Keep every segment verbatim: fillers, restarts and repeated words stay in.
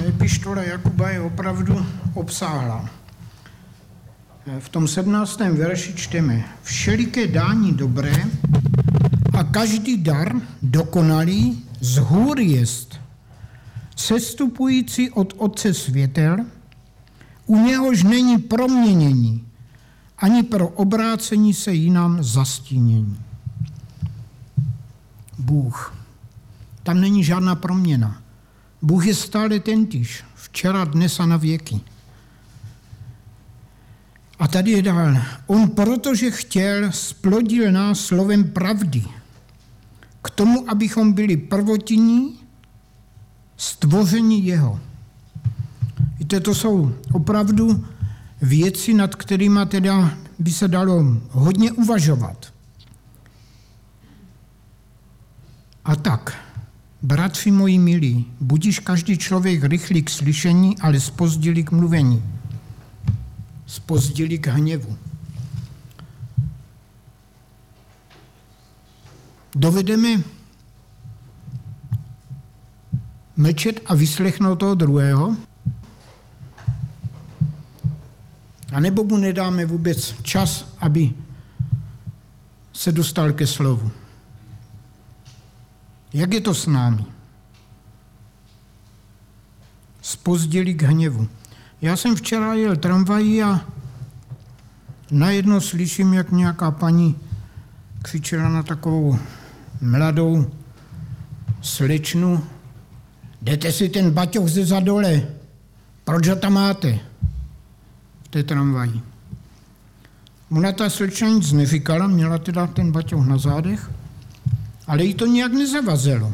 epištola Jakuba je opravdu obsáhlá. V tom sedmnáctém verši čteme: všeliké dání dobré a každý dar dokonalý z hůry jest, sestupující od Otce světel, u něhož není proměnění, ani pro obrácení se jinam zastínění. Bůh. Tam není žádná proměna. Bůh je stále tentýž, včera, dnes a na věky. A tady je dál. On, protože chtěl, splodil nás slovem pravdy, k tomu, abychom byli prvotinní, stvoření jeho. Víte, to jsou opravdu věci, nad kterými teda by se dalo hodně uvažovat. A tak, bratři moji milí, budiž každý člověk rychlý k slyšení, ale zpozdilý k mluvení. Zpozdilý k hněvu. Dovedeme mlčet a vyslechnout toho druhého, a nebo mu nedáme vůbec čas, aby se dostal ke slovu. Jak je to s námi? Zpozdili k hněvu. Já jsem včera jel tramvají a najednou slyším, jak nějaká paní křičela na takovou mladou slečnu: jdete si ten baťoch ze zadole, proč ho tam máte? V té tramvají. Ona ta slečna nic neříkala, měla teda ten baťoch na zádech, ale jí to nějak nezavazelo.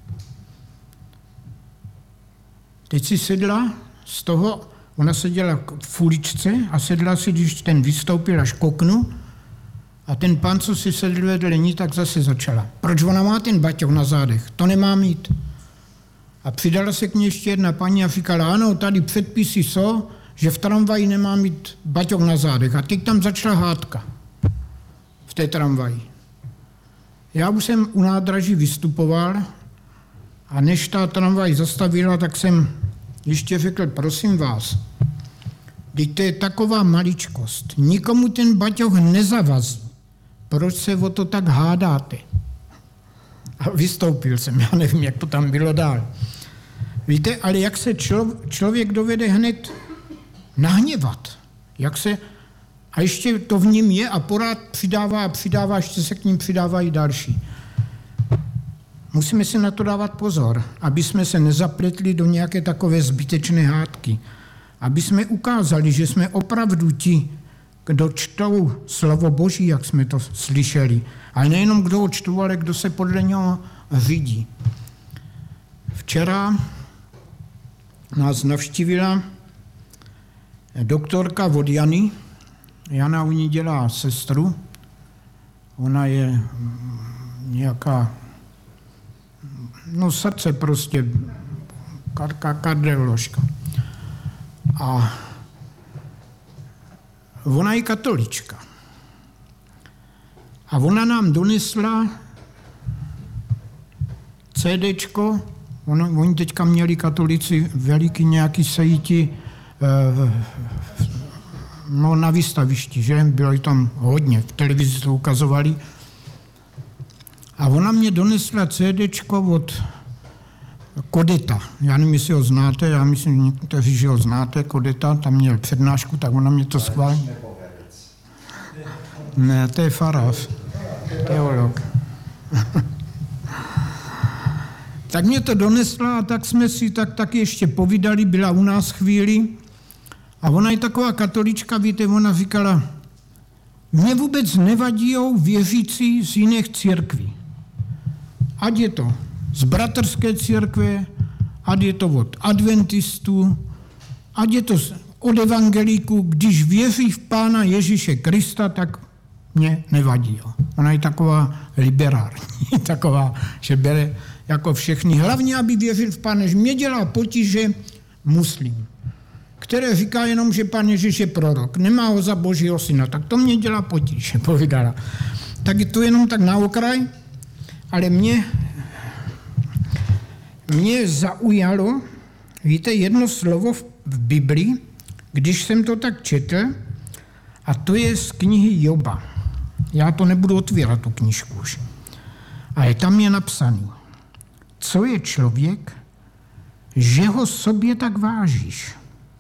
Teď si sedla z toho, ona seděla v uličce a sedla si, když ten vystoupil až k oknu, a ten pán, co si sedl vedle ní, tak zase začala: proč ona má ten baťoch na zádech? To nemá mít. A přidala se k ní ještě jedna paní a říkala: ano, tady předpisy jsou, že v tramvaji nemá mít baťoch na zádech. A teď tam začala hádka v té tramvaji. Já už jsem u nádraží vystupoval a než ta tramvaj zastavila, tak jsem ještě řekl: prosím vás, teď to je taková maličkost, nikomu ten baťoch nezavazí, proč se o to tak hádáte? A vystoupil jsem, já nevím, jak to tam bylo dál. Víte, ale jak se člo, člověk dovede hned nahněvat, jak se, a ještě to v ním je a pořád přidává a přidává, ještě se k ním přidávají další. Musíme si na to dávat pozor, aby jsme se nezapletli do nějaké takové zbytečné hádky. Aby jsme ukázali, že jsme opravdu ti, kdo čtou slovo Boží, jak jsme to slyšeli. Ale nejenom kdo ho čtou, ale kdo se podle něho řídí. Včera nás navštívila doktorka od Jany. Jana u ní dělá sestru. Ona je nějaká, no srdce prostě, kardioložka. A ona je katolička. A ona nám donesla CDčko, ono, oni teďka měli katolici veliký nějaký sejti eh, no, na výstavišti, že? Bylo tam hodně, v televizi to ukazovali. A ona mě donesla CDčko od Kodeta. Já nevím, jestli ho znáte, já myslím, že někteří, že ho znáte, Kodeta, tam měl přednášku, tak ona mě to schválila. Ne, to je farář, teolog. Tak mě to donesla a tak jsme si tak, tak ještě povídali, byla u nás chvíli. A ona je taková katolička, víte, ona říkala: mě vůbec nevadíjou věřící z jiných církví. Ať je to z bratrské církve, ať je to od adventistů, ať je to od evangelíků, když věří v Pána Ježíše Krista, tak mě nevadí. Jo. Ona je taková liberální, taková, že bere jako všechny. Hlavně, aby věřil v Pána, že mě dělá potíže muslim, které říká jenom, že Pán Ježíš je prorok, nemá ho za Božího syna, tak to mě dělá potíže, povídala. Tak je to jenom tak na okraj, ale mě, mě zaujalo, Víte, jedno slovo v Biblii, když jsem to tak četl, a to je z knihy Joba. Já to nebudu otvírat, tu knížku už. Ale tam je napsaný, co je člověk, že ho sobě tak vážíš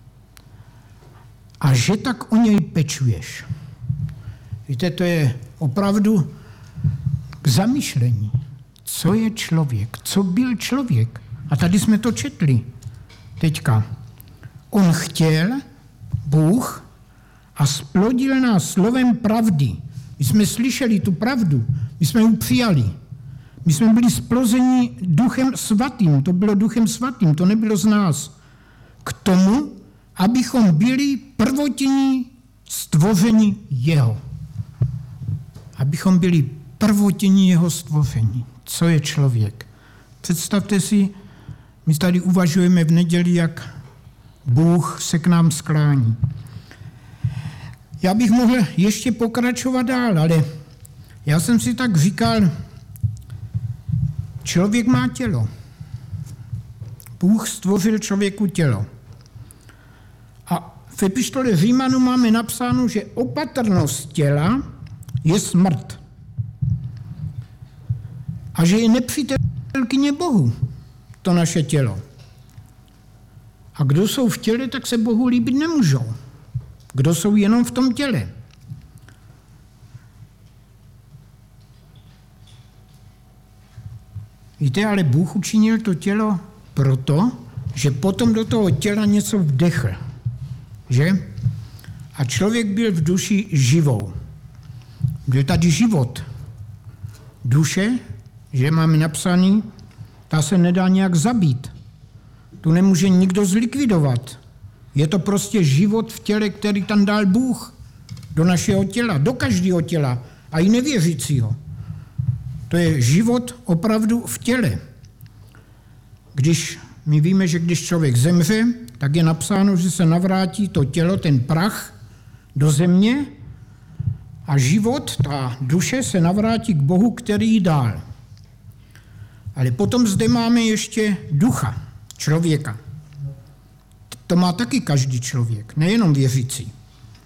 a že tak o něj pečuješ. Víte, to je opravdu k zamýšlení. Co je člověk? Co byl člověk? A tady jsme to četli. Teďka. On chtěl, Bůh, a splodil nás slovem pravdy. My jsme slyšeli tu pravdu, my jsme ji přijali. My jsme byli splozeni Duchem Svatým, to bylo Duchem Svatým, to nebylo z nás. K tomu, abychom byli prvotní stvoření jeho. Abychom byli prvotní jeho stvoření. Co je člověk? Představte si, my tady uvažujeme v neděli, jak Bůh se k nám sklání. Já bych mohl ještě pokračovat dál, ale já jsem si tak říkal, člověk má tělo. Bůh stvořil člověku tělo. A v epištole Římanů máme napsáno, že opatrnost těla je smrt. A že je nepřítelkyně Bohu, to naše tělo. A kdo jsou v těle, tak se Bohu líbit nemůžou. Kdo jsou jenom v tom těle. Víte, ale Bůh učinil to tělo proto, že potom do toho těla něco vdechl. Že? A člověk byl v duši živou. Byl tady život. Duše, že máme napsaný, ta se nedá nějak zabít. Tu nemůže nikdo zlikvidovat. Je to prostě život v těle, který tam dal Bůh do našeho těla, do každého těla, a i nevěřícího. To je život opravdu v těle. Když my víme, že když člověk zemře, tak je napsáno, že se navrátí to tělo, ten prach, do země a život, ta duše, se navrátí k Bohu, který ji dal. Ale potom zde máme ještě ducha člověka. To má taky každý člověk, nejenom věřící.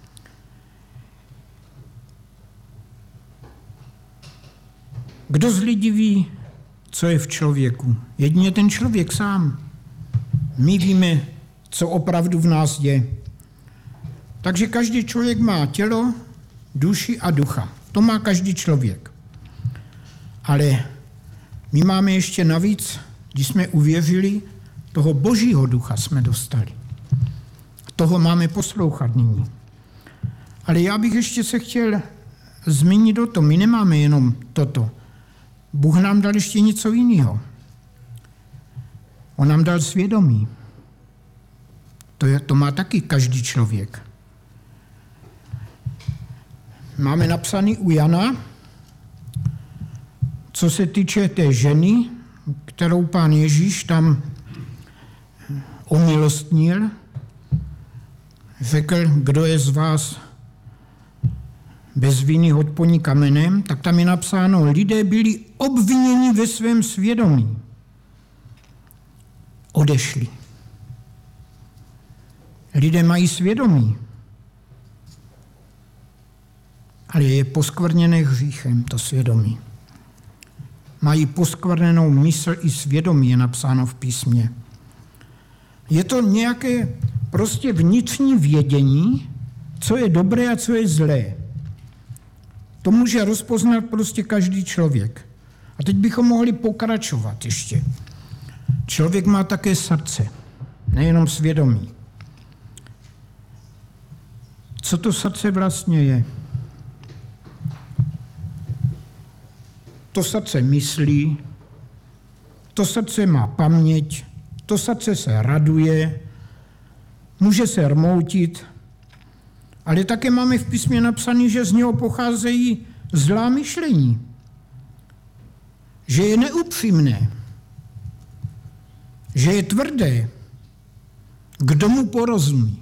Kdo z lidí ví, co je v člověku? Jedině ten člověk sám. My víme, co opravdu v nás je. Takže každý člověk má tělo, duši a ducha. To má každý člověk. Ale my máme ještě navíc, když jsme uvěřili, toho Božího ducha jsme dostali. Toho máme poslouchat nyní. Ale já bych ještě se chtěl zmínit o tom. My nemáme jenom toto. Bůh nám dal ještě něco jiného. On nám dal svědomí. To, je, to má taky každý člověk. Máme napsaný u Jana, co se týče té ženy, kterou Pán Ježíš tam omilostnil, řekl, kdo je z vás bez viny, hoď po ní kamenem, tak tam je napsáno, lidé byli obviněni ve svém svědomí. Odešli. Lidé mají svědomí, ale je poskvrněné hříchem, to svědomí. Mají poskvrněnou mysl i svědomí, je napsáno v písmě. Je to nějaké prostě vnitřní vědění, co je dobré a co je zlé. To může rozpoznat prostě každý člověk. A teď bychom mohli pokračovat ještě. Člověk má také srdce, nejenom svědomí. Co to srdce vlastně je? To srdce myslí, to srdce má paměť, to srdce se raduje, může se rmoutit, ale také máme v písmě napsané, že z něho pocházejí zlá myšlení, že je neupřímné, že je tvrdé. Kdo mu porozumí?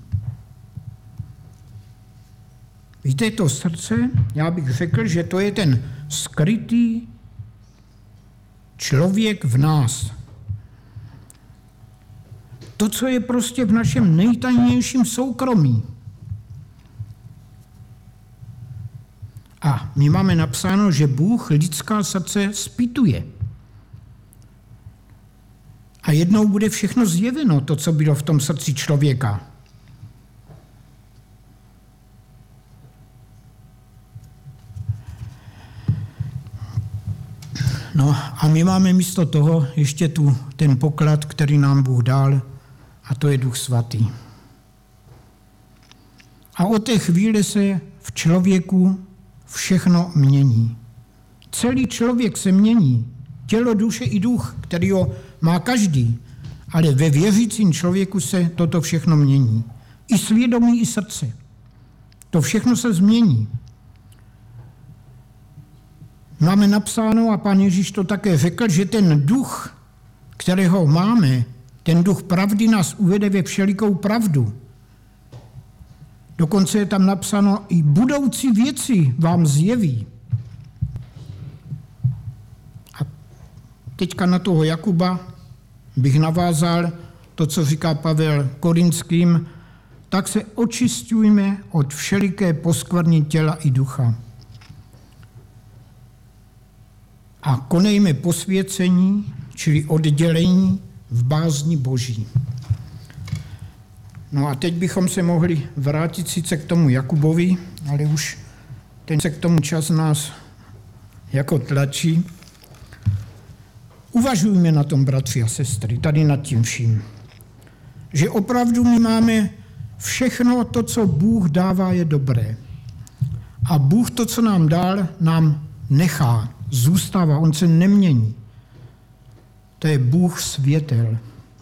Víte, to srdce, já bych řekl, že to je ten skrytý člověk v nás. To, co je prostě v našem nejtajnějším soukromí. A my máme napsáno, že Bůh lidská srdce zpytuje. A jednou bude všechno zjeveno, to, co bylo v tom srdci člověka. No a my máme místo toho ještě tu, ten poklad, který nám Bůh dal, a to je Duch Svatý. A od té chvíle se v člověku všechno mění. Celý člověk se mění. Tělo, duše i duch, který ho má každý. Ale ve věřícím člověku se toto všechno mění. I svědomí, i srdce. To všechno se změní. Máme napsáno, a Pán Ježíš to také řekl, že ten duch, kterého máme, ten duch pravdy nás uvede ve všelikou pravdu. Dokonce je tam napsáno, i budoucí věci vám zjeví. A teďka na toho Jakuba bych navázal to, co říká Pavel Korinským, tak se očistujme od všeliké poskvrny těla i ducha. A konejme posvěcení, čili oddělení v bázni Boží. No a teď bychom se mohli vrátit sice k tomu Jakubovi, ale už ten se k tomu čas nás jako tlačí. Uvažujme na tom, bratři a sestry, tady nad tím vším, že opravdu my máme všechno to, co Bůh dává, je dobré. A Bůh to, co nám dal, nám nechá, zůstává, on se nemění. To je Bůh světel.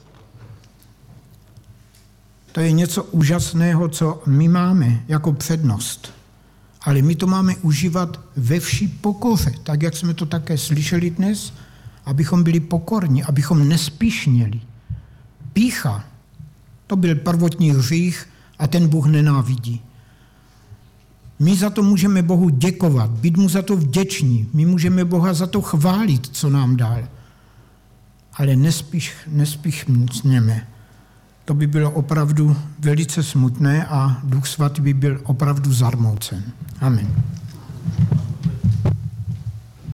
To je něco úžasného, co my máme jako přednost. Ale my to máme užívat ve vší pokoře, tak jak jsme to také slyšeli dnes, abychom byli pokorní, abychom nespíšněli. Pýcha, to byl prvotní hřích a ten Bůh nenávidí. My za to můžeme Bohu děkovat, být mu za to vděční. My můžeme Boha za to chválit, co nám dal. Ale nespíš, nespíšněme. To by bylo opravdu velice smutné a Duch Svatý by byl opravdu zarmoucen. Amen.